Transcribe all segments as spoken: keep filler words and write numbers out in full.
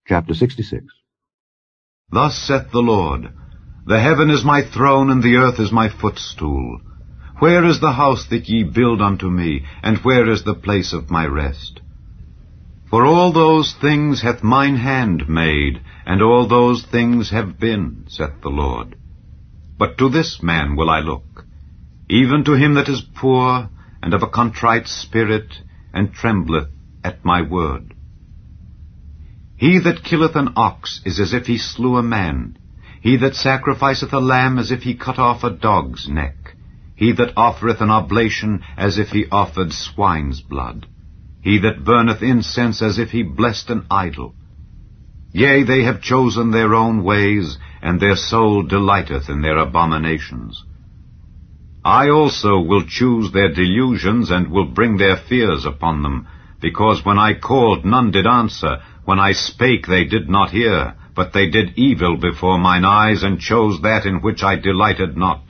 Chapter sixty-six. Thus saith the Lord, The heaven is my throne, and the earth is my footstool. Where is the house that ye build unto me, and where is the place of my rest? For all those things hath mine hand made, and all those things have been, saith the Lord. But to this man will I look, even to him that is poor, and of a contrite spirit, and trembleth at my word. He that killeth an ox is as if he slew a man. He that sacrificeth a lamb as if he cut off a dog's neck. He that offereth an oblation as if he offered swine's blood. He that burneth incense as if he blessed an idol. Yea, they have chosen their own ways, and their soul delighteth in their abominations. I also will choose their delusions, and will bring their fears upon them, because when I called none did answer, when I spake they did not hear, but they did evil before mine eyes, and chose that in which I delighted not.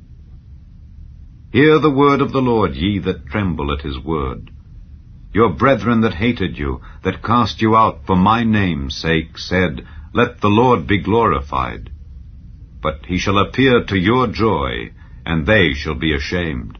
Hear the word of the Lord, ye that tremble at his word. Your brethren that hated you, that cast you out for my name's sake, said, Let the Lord be glorified. But he shall appear to your joy, and they shall be ashamed.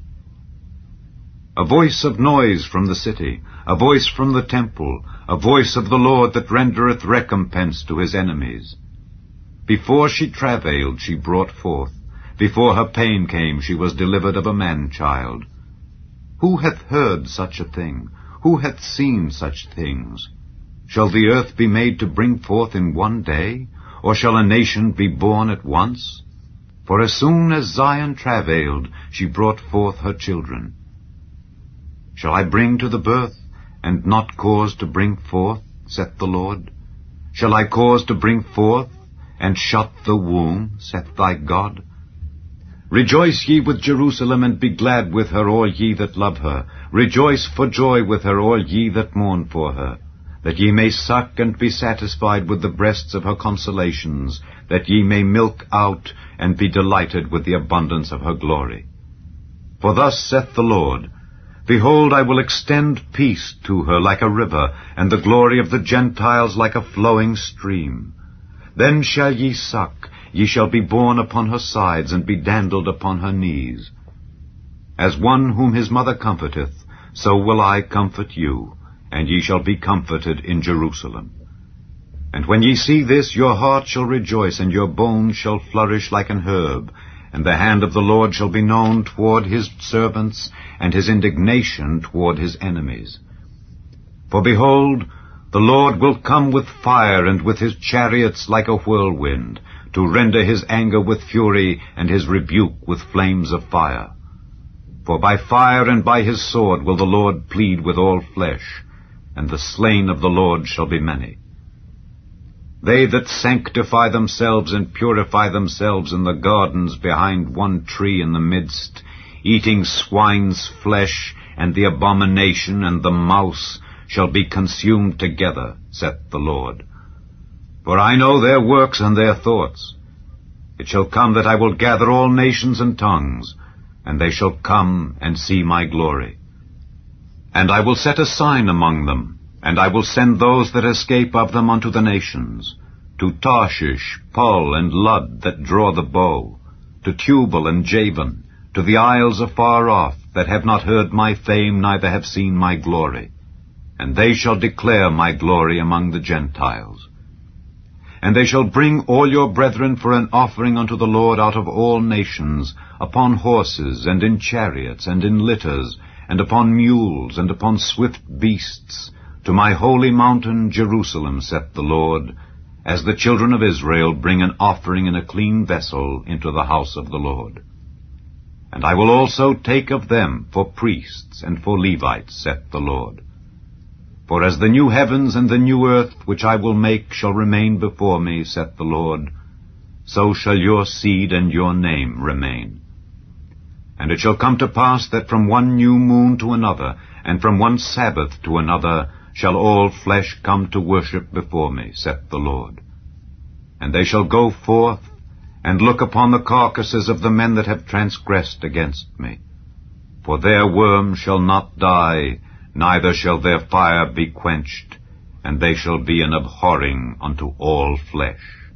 A voice of noise from the city, a voice from the temple, a voice of the Lord that rendereth recompense to his enemies. Before she travailed, she brought forth. Before her pain came, she was delivered of a man-child. Who hath heard such a thing? Who hath seen such things? Shall the earth be made to bring forth in one day? Or shall a nation be born at once? For as soon as Zion travailed, she brought forth her children. Shall I bring to the birth, and not cause to bring forth, saith the Lord? Shall I cause to bring forth, and shut the womb, saith thy God? Rejoice ye with Jerusalem, and be glad with her, all ye that love her. Rejoice for joy with her, all ye that mourn for her. That ye may suck and be satisfied with the breasts of her consolations, that ye may milk out, and be delighted with the abundance of her glory. For thus saith the Lord, Behold, I will extend peace to her like a river, and the glory of the Gentiles like a flowing stream. Then shall ye suck, ye shall be borne upon her sides, and be dandled upon her knees. As one whom his mother comforteth, so will I comfort you, and ye shall be comforted in Jerusalem. And when ye see this, your heart shall rejoice, and your bones shall flourish like an herb, and the hand of the Lord shall be known toward his servants, and his indignation toward his enemies. For behold, the Lord will come with fire, and with his chariots like a whirlwind, to render his anger with fury, and his rebuke with flames of fire. For by fire and by his sword will the Lord plead with all flesh, and the slain of the Lord shall be many. They that sanctify themselves and purify themselves in the gardens behind one tree in the midst, eating swine's flesh, and the abomination and the mouse, shall be consumed together, saith the Lord. For I know their works and their thoughts. It shall come that I will gather all nations and tongues, and they shall come and see my glory. And I will set a sign among them, and I will send those that escape of them unto the nations, to Tarshish, Pul, and Lud, that draw the bow, to Tubal and Javan, to the isles afar off, that have not heard my fame, neither have seen my glory. And they shall declare my glory among the Gentiles. And they shall bring all your brethren for an offering unto the Lord out of all nations, upon horses, and in chariots, and in litters, and upon mules, and upon swift beasts, to my holy mountain Jerusalem, saith the Lord, as the children of Israel bring an offering in a clean vessel into the house of the Lord. And I will also take of them for priests and for Levites, saith the Lord. For as the new heavens and the new earth which I will make shall remain before me, saith the Lord, so shall your seed and your name remain. And it shall come to pass that from one new moon to another, and from one Sabbath to another, shall all flesh come to worship before me, saith the Lord. And they shall go forth, and look upon the carcasses of the men that have transgressed against me. For their worm shall not die, neither shall their fire be quenched, and they shall be an abhorring unto all flesh.